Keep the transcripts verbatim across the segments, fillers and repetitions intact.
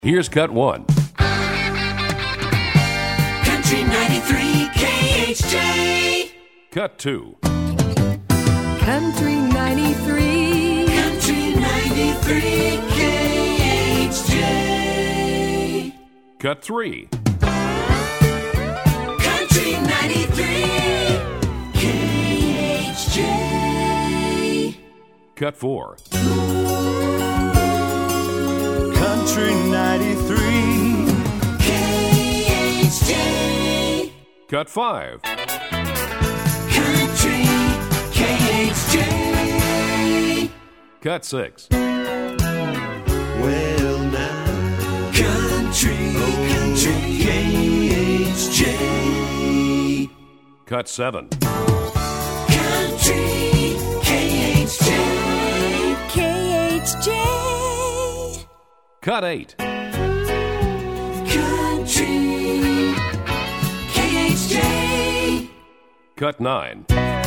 Here's cut one. Country ninety-three K H J. Cut two. Country ninety-three. Country ninety-three K H J. Cut three. Country ninety-three K H J. Cut four. Country ninety-three K H J. Cut five. Country K H J. Cut six. Well now Country, country K H J. Cut seven. Country K H J. K H J. Cut eight. Country K H J. Cut nine.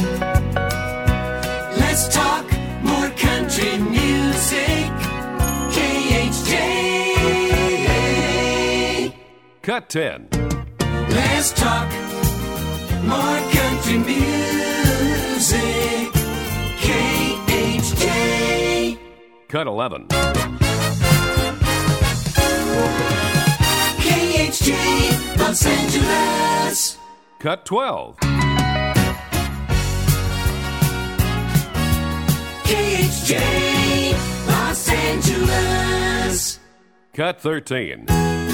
Let's talk more country music. K H J. Cut ten. Let's talk more country music. K H J. Cut eleven. K H J Los Angeles. Cut twelve. K H J Los Angeles. Cut thirteen.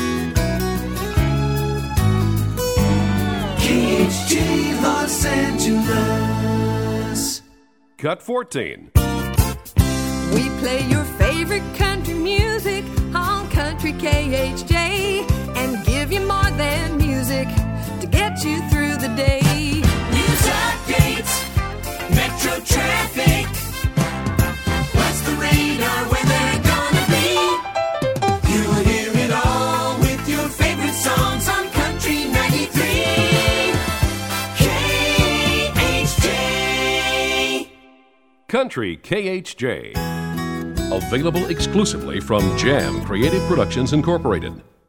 K H J Los Angeles. Cut fourteen. We play your favorite country music on Country K H J and give you more than music to get you through the day. News updates, metro traffic. What's the radar weather gonna be? You'll hear it all with your favorite songs on Country ninety-three K H J. Country K H J. Available exclusively from Jam Creative Productions Incorporated.